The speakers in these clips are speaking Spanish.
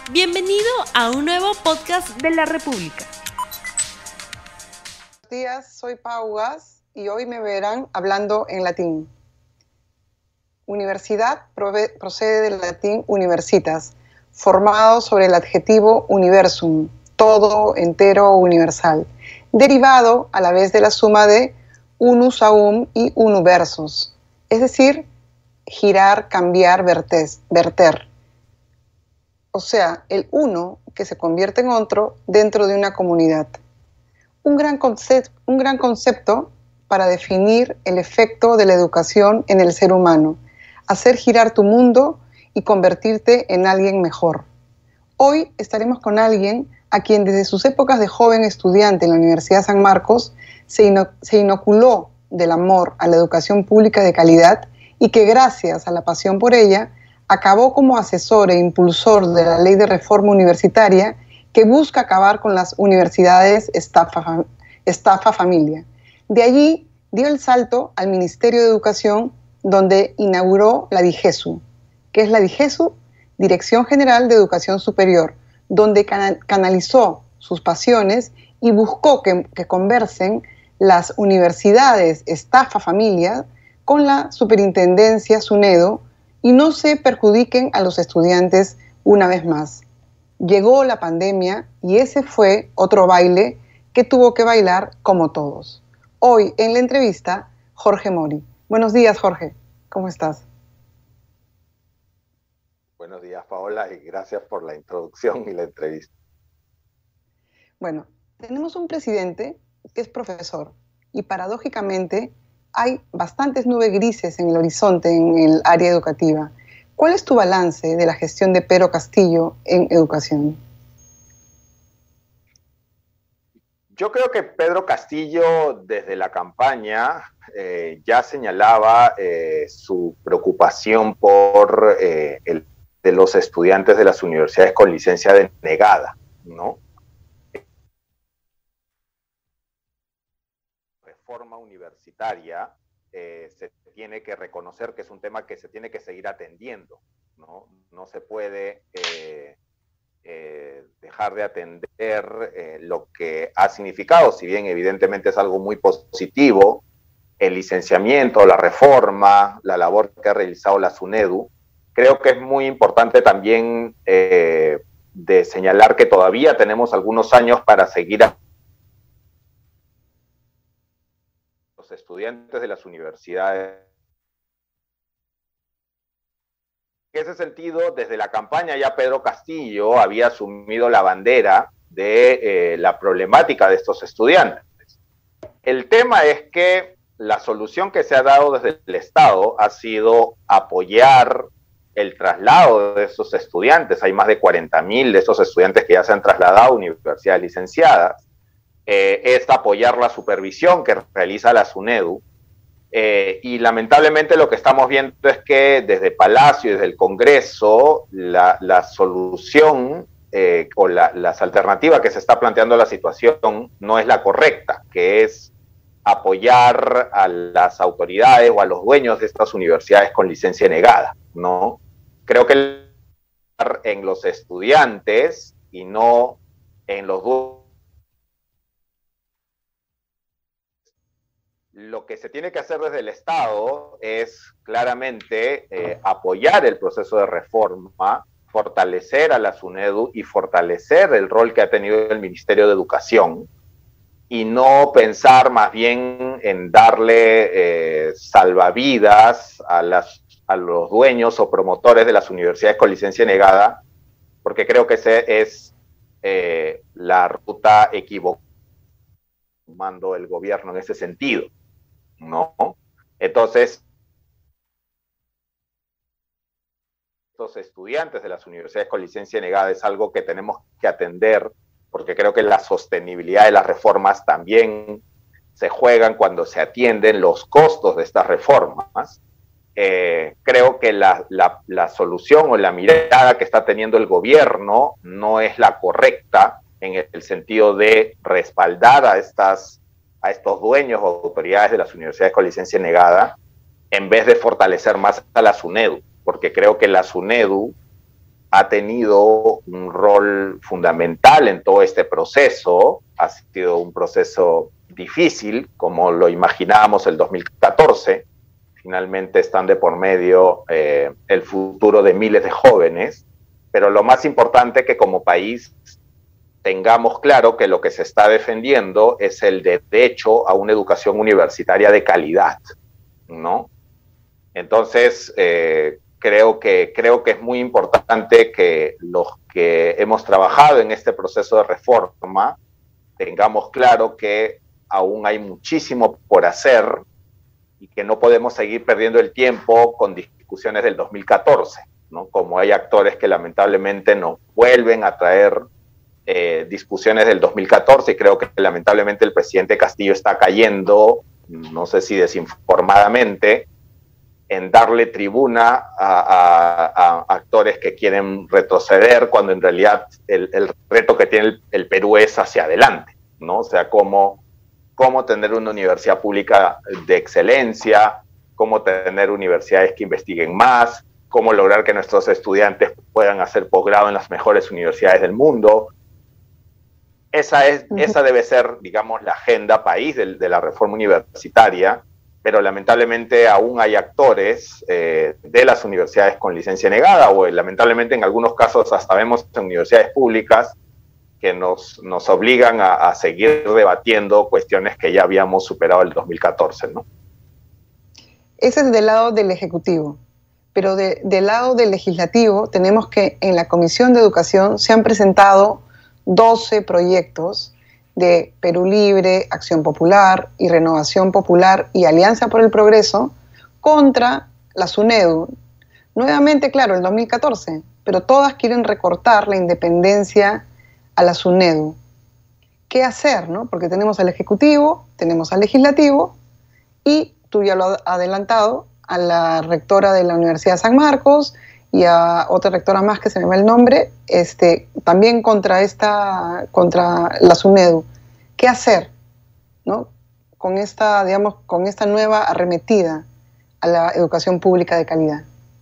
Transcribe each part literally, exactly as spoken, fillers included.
Bienvenido a un nuevo podcast de la República. Buenos días, soy Pau Gas y hoy me verán hablando en latín. Universidad procede del latín universitas, formado sobre el adjetivo universum, todo, entero o universal, derivado a la vez de la suma de unus aum y universos, es decir, girar, cambiar, vertes, verter. O sea, el uno que se convierte en otro dentro de una comunidad. Un gran, concept, un gran concepto para definir el efecto de la educación en el ser humano, hacer girar tu mundo y convertirte en alguien mejor. Hoy estaremos con alguien a quien desde sus épocas de joven estudiante en la Universidad San Marcos se, ino se inoculó del amor a la educación pública de calidad y que gracias a la pasión por ella acabó como asesor e impulsor de la ley de reforma universitaria que busca acabar con las universidades estafa, estafa familia. De allí dio el salto al Ministerio de Educación, donde inauguró la DIGESU. ¿Qué es la DIGESU? Dirección General de Educación Superior, donde canal, canalizó sus pasiones y buscó que, que conversen las universidades estafa familia con la Superintendencia SUNEDU y no se perjudiquen a los estudiantes una vez más. Llegó la pandemia y ese fue otro baile que tuvo que bailar como todos. Hoy en la entrevista, Jorge Mori. Buenos días, Jorge. ¿Cómo estás? Buenos días, Paola, y gracias por la introducción y la entrevista. Bueno, tenemos un presidente que es profesor y paradójicamente hay bastantes nubes grises en el horizonte en el área educativa. ¿Cuál es tu balance de la gestión de Pedro Castillo en educación? Yo creo que Pedro Castillo, desde la campaña, eh, ya señalaba eh, su preocupación por eh, el, de los estudiantes de las universidades con licencia denegada, ¿no? Reforma universitaria, eh, se tiene que reconocer que es un tema que se tiene que seguir atendiendo, ¿no? No se puede eh, eh, dejar de atender eh, lo que ha significado, si bien evidentemente es algo muy positivo, el licenciamiento, la reforma, la labor que ha realizado la SUNEDU. Creo que es muy importante también eh, de señalar que todavía tenemos algunos años para seguir a los estudiantes de las universidades. En ese sentido, desde la campaña ya Pedro Castillo había asumido la bandera de eh, la problemática de estos estudiantes. El tema es que la solución que se ha dado desde el Estado ha sido apoyar el traslado de esos estudiantes. Hay más de cuarenta mil de esos estudiantes que ya se han trasladado a universidades licenciadas. Eh, es apoyar la supervisión que realiza la SUNEDU. Eh, y lamentablemente lo que estamos viendo es que desde Palacio y desde el Congreso la, la solución eh, o la, las alternativas que se está planteando a la situación no es la correcta, que es apoyar a las autoridades o a los dueños de estas universidades con licencia negada, ¿no? Creo que en los estudiantes y no en los dueños. Lo que se tiene que hacer desde el Estado es claramente eh, apoyar el proceso de reforma, fortalecer a la SUNEDU y fortalecer el rol que ha tenido el Ministerio de Educación y no pensar más bien en darle eh, salvavidas a, las, a los dueños o promotores de las universidades con licencia negada, porque creo que esa es eh, la ruta equivocada tomando el gobierno en ese sentido, ¿no? Entonces, estos estudiantes de las universidades con licencia negada es algo que tenemos que atender, porque creo que la sostenibilidad de las reformas también se juegan cuando se atienden los costos de estas reformas. Eh, creo que la, la, la solución o la mirada que está teniendo el gobierno no es la correcta en el sentido de respaldar a estas a estos dueños o autoridades de las universidades con licencia negada, en vez de fortalecer más a la SUNEDU, porque creo que la SUNEDU ha tenido un rol fundamental en todo este proceso. Ha sido un proceso difícil, como lo imaginábamos el dos mil catorce. Finalmente están de por medio eh, el futuro de miles de jóvenes, pero lo más importante es que como país tengamos claro que lo que se está defendiendo es el derecho a una educación universitaria de calidad, ¿no? Entonces, eh, creo que, creo que es muy importante que los que hemos trabajado en este proceso de reforma tengamos claro que aún hay muchísimo por hacer y que no podemos seguir perdiendo el tiempo con discusiones del dos mil catorce, ¿no? Como hay actores que lamentablemente nos vuelven a traer eh, discusiones del dos mil catorce, y creo que lamentablemente el presidente Castillo está cayendo, no sé si desinformadamente, en darle tribuna a, a, a actores que quieren retroceder, cuando en realidad el, el reto que tiene el, el Perú es hacia adelante, ¿no? O sea, cómo, cómo tener una universidad pública de excelencia, cómo tener universidades que investiguen más, cómo lograr que nuestros estudiantes puedan hacer posgrado en las mejores universidades del mundo. Esa, es, uh-huh. esa debe ser, digamos, la agenda país de, de la reforma universitaria, pero lamentablemente aún hay actores eh, de las universidades con licencia negada, o lamentablemente en algunos casos hasta vemos en universidades públicas que nos, nos obligan a, a seguir debatiendo cuestiones que ya habíamos superado el dos mil catorce, ¿no? Ese es del lado del Ejecutivo, pero de, del lado del Legislativo tenemos que en la Comisión de Educación se han presentado doce proyectos de Perú Libre, Acción Popular y Renovación Popular y Alianza por el Progreso contra la SUNEDU. Nuevamente, claro, el dos mil catorce, pero todas quieren recortar la independencia a la SUNEDU. ¿Qué hacer, no? Porque tenemos al Ejecutivo, tenemos al Legislativo y, tú ya lo has adelantado, a la rectora de la Universidad de San Marcos y a otra rectora más que se me va el nombre, este, también contra, esta, contra la SUNEDU. ¿Qué hacer, ¿no? con, esta, digamos, con esta nueva arremetida a la educación pública de calidad?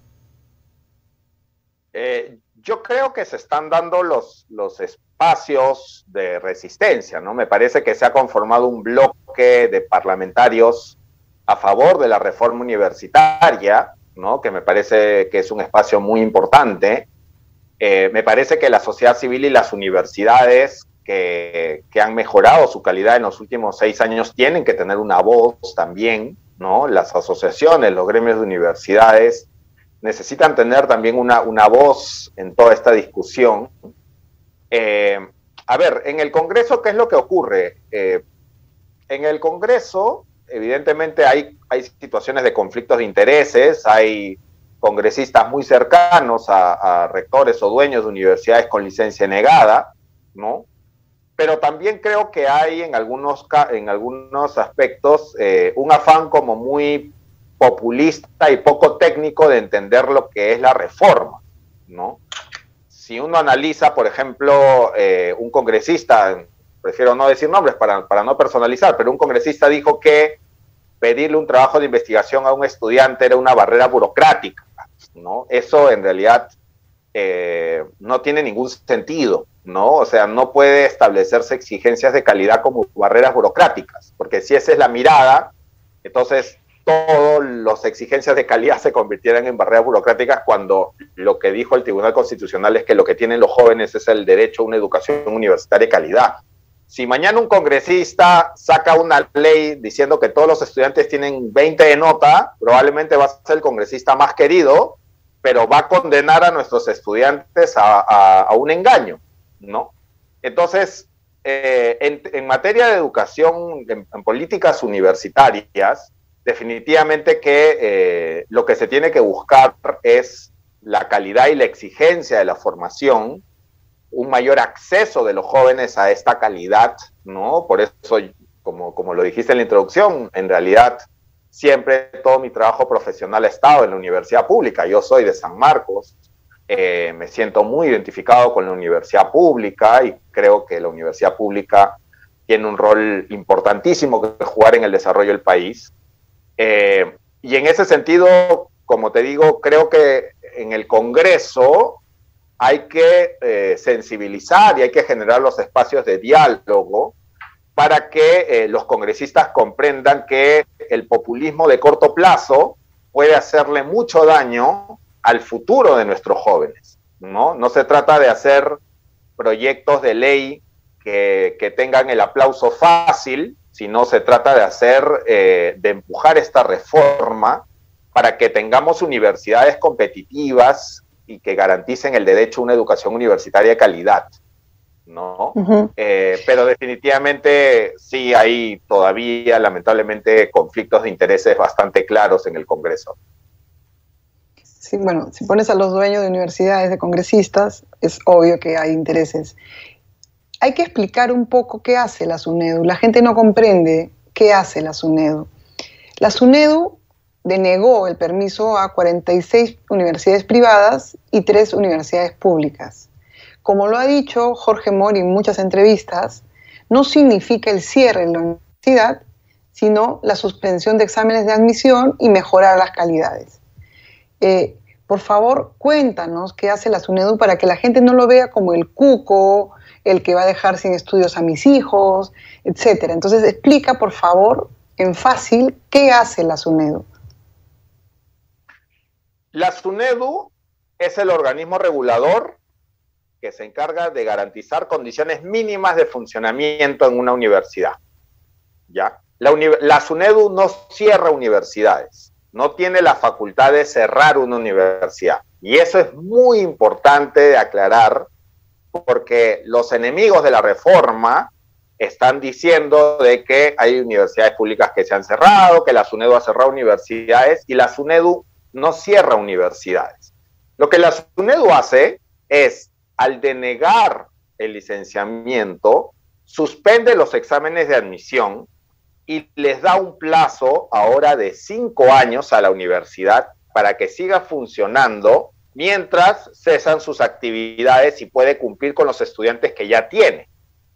Eh, yo creo que se están dando los, los espacios de resistencia, ¿no? Me parece que se ha conformado un bloque de parlamentarios a favor de la reforma universitaria, ¿no? Que me parece que es un espacio muy importante. Eh, me parece que la sociedad civil y las universidades que, que han mejorado su calidad en los últimos seis años tienen que tener una voz también, ¿no? Las asociaciones, los gremios de universidades necesitan tener también una, una voz en toda esta discusión. Eh, a ver, en el Congreso, ¿qué es lo que ocurre? Eh, en el Congreso, evidentemente hay, hay situaciones de conflictos de intereses, hay congresistas muy cercanos a, a rectores o dueños de universidades con licencia negada, ¿no? Pero también creo que hay en algunos, en algunos aspectos eh, un afán como muy populista y poco técnico de entender lo que es la reforma, ¿no? Si uno analiza, por ejemplo, eh, un congresista, prefiero no decir nombres para, para no personalizar, pero un congresista dijo que pedirle un trabajo de investigación a un estudiante era una barrera burocrática, ¿no? Eso en realidad eh, no tiene ningún sentido, ¿no? O sea, no puede establecerse exigencias de calidad como barreras burocráticas, porque si esa es la mirada, entonces todas las exigencias de calidad se convirtieran en barreras burocráticas, cuando lo que dijo el Tribunal Constitucional es que lo que tienen los jóvenes es el derecho a una educación universitaria de calidad. Si mañana un congresista saca una ley diciendo que todos los estudiantes tienen veinte de nota, probablemente va a ser el congresista más querido, pero va a condenar a nuestros estudiantes a, a, a un engaño, ¿no? Entonces, eh, en, en materia de educación, en, en políticas universitarias, definitivamente que eh, lo que se tiene que buscar es la calidad y la exigencia de la formación, un mayor acceso de los jóvenes a esta calidad, ¿no? Por eso, como, como lo dijiste en la introducción, en realidad siempre todo mi trabajo profesional ha estado en la universidad pública. Yo soy de San Marcos, eh, me siento muy identificado con la universidad pública y creo que la universidad pública tiene un rol importantísimo que jugar en el desarrollo del país. Eh, y en ese sentido, como te digo, creo que en el Congreso hay que eh, sensibilizar y hay que generar los espacios de diálogo para que eh, los congresistas comprendan que el populismo de corto plazo puede hacerle mucho daño al futuro de nuestros jóvenes, ¿no? No se trata de hacer proyectos de ley que, que tengan el aplauso fácil, sino se trata de hacer, eh, de empujar esta reforma para que tengamos universidades competitivas y que garanticen el derecho a una educación universitaria de calidad, ¿no? Uh-huh. eh, pero definitivamente sí hay todavía, lamentablemente, conflictos de intereses bastante claros en el Congreso. Sí, bueno, si pones a los dueños de universidades, de congresistas, es obvio que hay intereses. Hay que explicar un poco qué hace la SUNEDU. La gente no comprende qué hace la SUNEDU. La SUNEDU denegó el permiso a cuarenta y seis universidades privadas y tres universidades públicas. Como lo ha dicho Jorge Mori en muchas entrevistas, no significa el cierre de la universidad, sino la suspensión de exámenes de admisión y mejorar las calidades. Eh, por favor, cuéntanos qué hace la SUNEDU para que la gente no lo vea como el cuco, el que va a dejar sin estudios a mis hijos, etcétera. Entonces, explica, por favor, en fácil, qué hace la SUNEDU. La SUNEDU es el organismo regulador que se encarga de garantizar condiciones mínimas de funcionamiento en una universidad, ¿ya? La, uni la SUNEDU no cierra universidades, no tiene la facultad de cerrar una universidad. Y eso es muy importante de aclarar, porque los enemigos de la reforma están diciendo de que hay universidades públicas que se han cerrado, que la SUNEDU ha cerrado universidades, y la SUNEDU no cierra universidades. Lo que la SUNEDU hace es, al denegar el licenciamiento, suspende los exámenes de admisión y les da un plazo ahora de cinco años a la universidad para que siga funcionando mientras cesan sus actividades y puede cumplir con los estudiantes que ya tiene,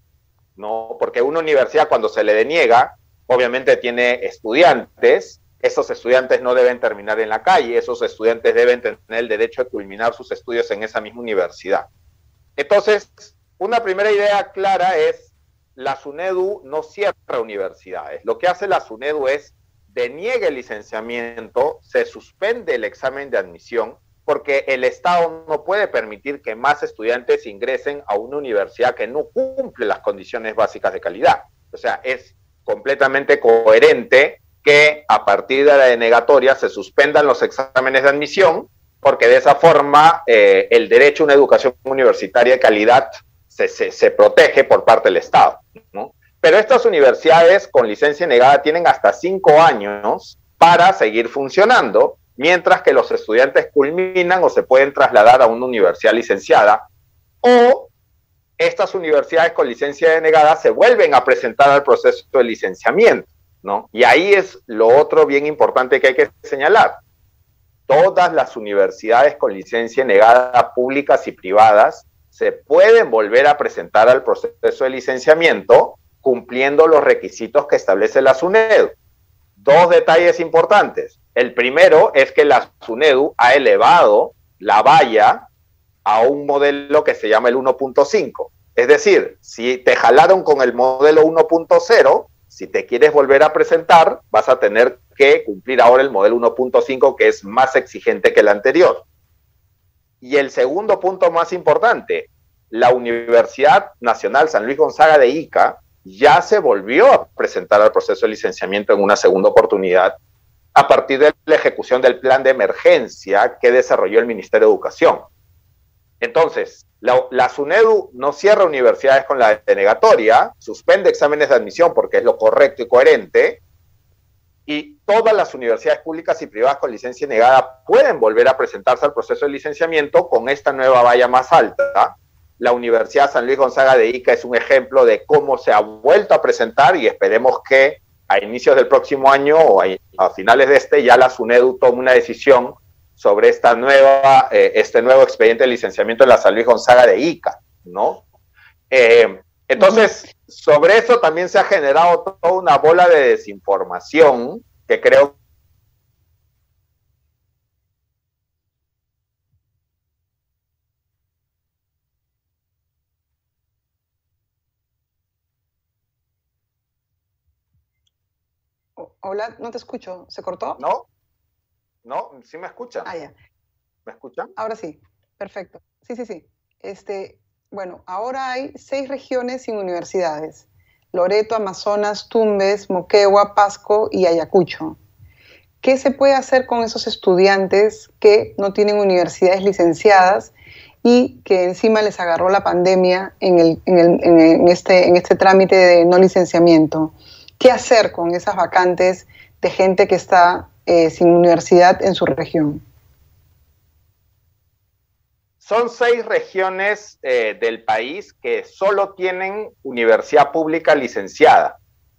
¿no? Porque una universidad, cuando se le deniega, obviamente tiene estudiantes. Esos estudiantes no deben terminar en la calle, esos estudiantes deben tener el derecho de culminar sus estudios en esa misma universidad. Entonces, una primera idea clara es, la SUNEDU no cierra universidades. Lo que hace la SUNEDU es, deniega el licenciamiento, se suspende el examen de admisión, porque el Estado no puede permitir que más estudiantes ingresen a una universidad que no cumple las condiciones básicas de calidad. O sea, es completamente coherente que a partir de la denegatoria se suspendan los exámenes de admisión, porque de esa forma eh, el derecho a una educación universitaria de calidad se, se, se protege por parte del Estado, ¿no? Pero estas universidades con licencia negada tienen hasta cinco años para seguir funcionando, mientras que los estudiantes culminan o se pueden trasladar a una universidad licenciada, o estas universidades con licencia denegada se vuelven a presentar al proceso de licenciamiento, ¿no? Y ahí es lo otro bien importante que hay que señalar. Todas las universidades con licencia negada, públicas y privadas, se pueden volver a presentar al proceso de licenciamiento cumpliendo los requisitos que establece la SUNEDU. Dos detalles importantes. El primero es que la SUNEDU ha elevado la valla a un modelo que se llama el uno punto cinco. Es decir, si te jalaron con el modelo uno punto cero, si te quieres volver a presentar, vas a tener que cumplir ahora el modelo uno punto cinco, que es más exigente que el anterior. Y el segundo punto más importante, la Universidad Nacional San Luis Gonzaga de Ica ya se volvió a presentar al proceso de licenciamiento en una segunda oportunidad a partir de la ejecución del plan de emergencia que desarrolló el Ministerio de Educación. Entonces, la, la SUNEDU no cierra universidades con la denegatoria, suspende exámenes de admisión porque es lo correcto y coherente, y todas las universidades públicas y privadas con licencia negada pueden volver a presentarse al proceso de licenciamiento con esta nueva valla más alta. La Universidad San Luis Gonzaga de Ica es un ejemplo de cómo se ha vuelto a presentar, y esperemos que a inicios del próximo año o a, a finales de este ya la SUNEDU tome una decisión sobre esta nueva, eh, este nuevo expediente de licenciamiento en la San Luis Gonzaga de Ica, ¿no? Eh, entonces, sobre eso también se ha generado toda una bola de desinformación que creo pero, hola, no te escucho. ¿Se cortó? No, no, sí me escuchan. Ah, ya. ¿Me escuchan? Ahora sí, perfecto. Sí, sí, sí. Este, bueno, ahora hay seis regiones sin universidades. Loreto, Amazonas, Tumbes, Moquegua, Pasco y Ayacucho. ¿Qué se puede hacer con esos estudiantes que no tienen universidades licenciadas y que encima les agarró la pandemia en, el, en, el, en, este, en este trámite de no licenciamiento? ¿Qué hacer con esas vacantes de gente que está eh, sin universidad en su región? Son seis regiones eh, del país que solo tienen universidad pública licenciada.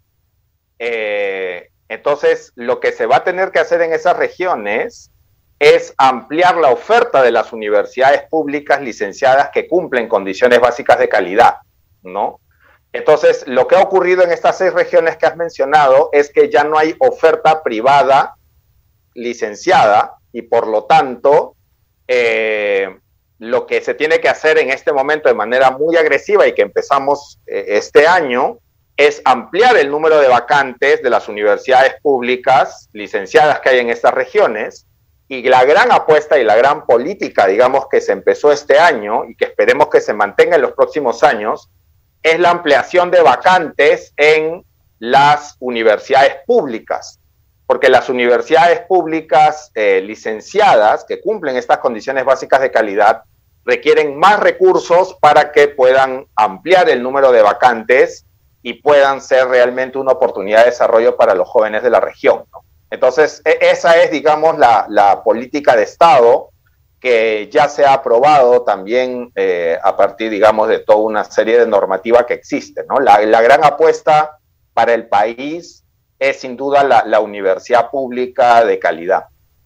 Eh, entonces, lo que se va a tener que hacer en esas regiones es ampliar la oferta de las universidades públicas licenciadas que cumplen condiciones básicas de calidad, ¿no? Entonces, lo que ha ocurrido en estas seis regiones que has mencionado es que ya no hay oferta privada licenciada y, por lo tanto, eh, lo que se tiene que hacer en este momento de manera muy agresiva y que empezamos eh, este año es ampliar el número de vacantes de las universidades públicas licenciadas que hay en estas regiones, y la gran apuesta y la gran política, digamos, que se empezó este año y que esperemos que se mantenga en los próximos años, es la ampliación de vacantes en las universidades públicas, porque las universidades públicas eh, licenciadas que cumplen estas condiciones básicas de calidad requieren más recursos para que puedan ampliar el número de vacantes y puedan ser realmente una oportunidad de desarrollo para los jóvenes de la región, ¿no? Entonces, esa es, digamos, la, la política de Estado que ya se ha aprobado también eh, a partir, digamos, de toda una serie de normativa que existe, ¿no? La, la gran apuesta para el país es sin duda la, la universidad pública de calidad.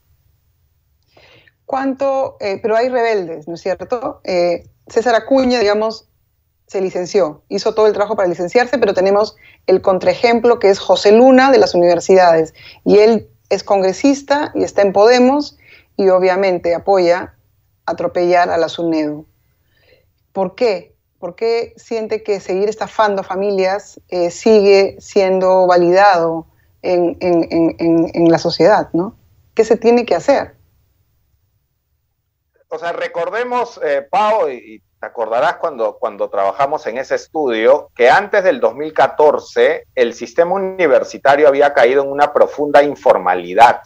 ¿Cuánto? Eh, pero hay rebeldes, ¿no es cierto? Eh, César Acuña, digamos, se licenció, hizo todo el trabajo para licenciarse, pero tenemos el contraejemplo que es José Luna de las universidades, y él es congresista y está en Podemos y obviamente apoya atropellar a la SUNEDU. ¿Por qué? ¿Por qué siente que seguir estafando familias eh, sigue siendo validado en, en, en, en la sociedad, ¿no? ¿Qué se tiene que hacer? O sea, recordemos, eh, Pau, y te acordarás cuando, cuando trabajamos en ese estudio, que antes del dos mil catorce el sistema universitario había caído en una profunda informalidad,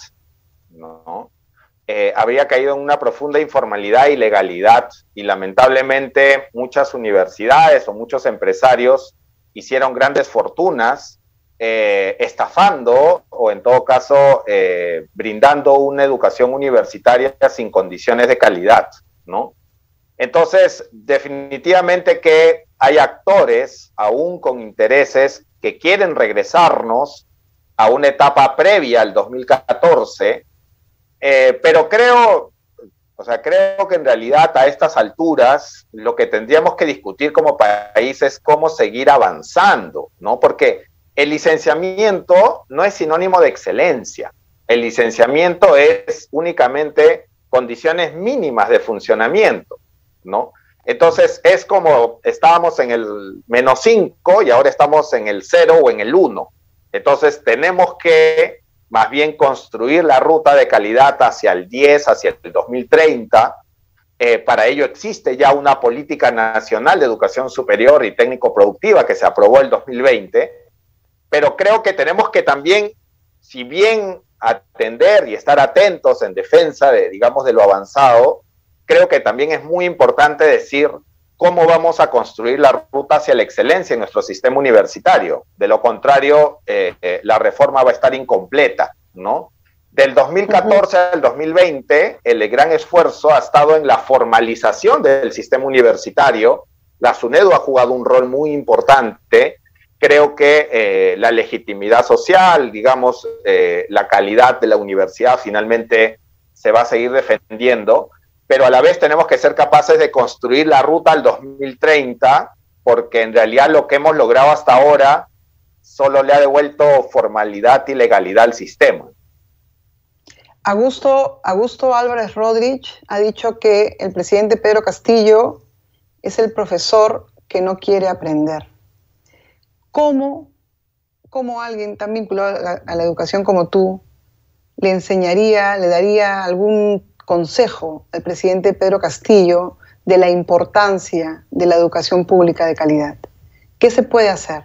¿no? Eh, había caído en una profunda informalidad y ilegalidad, y lamentablemente muchas universidades o muchos empresarios hicieron grandes fortunas eh, estafando o en todo caso eh, brindando una educación universitaria sin condiciones de calidad, ¿no? Entonces, definitivamente que hay actores, aún con intereses, que quieren regresarnos a una etapa previa al dos mil catorce, eh, pero creo, o sea, creo que en realidad a estas alturas lo que tendríamos que discutir como país es cómo seguir avanzando, ¿no? Porque el licenciamiento no es sinónimo de excelencia. El licenciamiento es únicamente condiciones mínimas de funcionamiento, ¿no? Entonces es como estábamos en el menos cinco y ahora estamos en el cero o en el uno. Entonces tenemos que más bien construir la ruta de calidad hacia el diez, hacia el dos mil treinta. Eh, para ello existe ya una política nacional de educación superior y técnico-productiva que se aprobó el dos mil veinte, pero creo que tenemos que también, si bien atender y estar atentos en defensa de, digamos, de lo avanzado, creo que también es muy importante decir cómo vamos a construir la ruta hacia la excelencia en nuestro sistema universitario. De lo contrario, eh, eh, la reforma va a estar incompleta, ¿no? Del dos mil catorce uh-huh. al dos mil veinte, el gran esfuerzo ha estado en la formalización del sistema universitario. La SUNEDU ha jugado un rol muy importante. Creo que eh, la legitimidad social, digamos, eh, la calidad de la universidad finalmente se va a seguir defendiendo, pero a la vez tenemos que ser capaces de construir la ruta al dos mil treinta, porque en realidad lo que hemos logrado hasta ahora solo le ha devuelto formalidad y legalidad al sistema. Augusto, Augusto Álvarez Rodríguez ha dicho que el presidente Pedro Castillo es el profesor que no quiere aprender. ¿Cómo, cómo alguien tan vinculado a la, a la educación como tú le enseñaría, le daría algún consejo al presidente Pedro Castillo de la importancia de la educación pública de calidad. ¿Qué se puede hacer?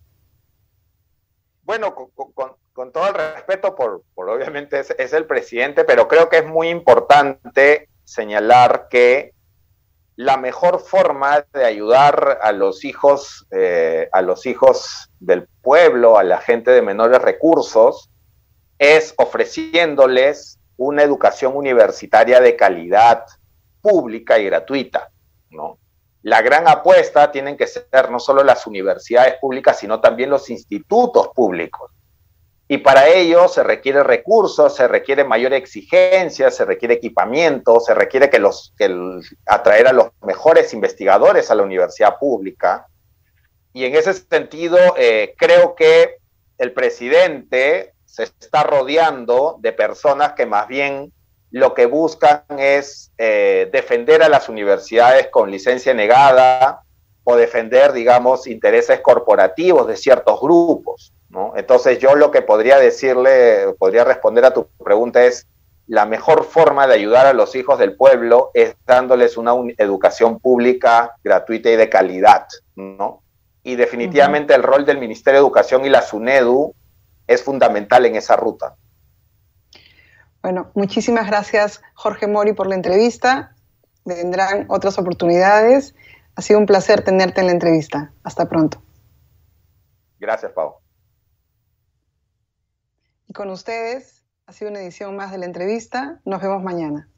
Bueno, con, con, con todo el respeto, por, por obviamente es, es el presidente, pero creo que es muy importante señalar que la mejor forma de ayudar a los hijos, eh, a los hijos del pueblo, a la gente de menores recursos, es ofreciéndoles una educación universitaria de calidad, pública y gratuita, ¿no? La gran apuesta tienen que ser no solo las universidades públicas, sino también los institutos públicos. Y para ello se requiere recursos, se requiere mayor exigencia, se requiere equipamiento, se requiere que los, que el, atraer a los mejores investigadores a la universidad pública. Y en ese sentido, eh, creo que el presidente se está rodeando de personas que más bien lo que buscan es eh, defender a las universidades con licencia negada o defender, digamos, intereses corporativos de ciertos grupos, ¿no? Entonces yo lo que podría decirle, podría responder a tu pregunta es, la mejor forma de ayudar a los hijos del pueblo es dándoles una educación pública gratuita y de calidad, ¿no? Y definitivamente uh-huh. el rol del Ministerio de Educación y la SUNEDU es fundamental en esa ruta. Bueno, muchísimas gracias, Jorge Mori, por la entrevista. Vendrán otras oportunidades. Ha sido un placer tenerte en la entrevista. Hasta pronto. Gracias, Pau. Y con ustedes, ha sido una edición más de la entrevista. Nos vemos mañana.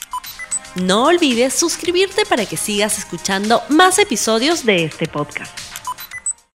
No olvides suscribirte para que sigas escuchando más episodios de este podcast.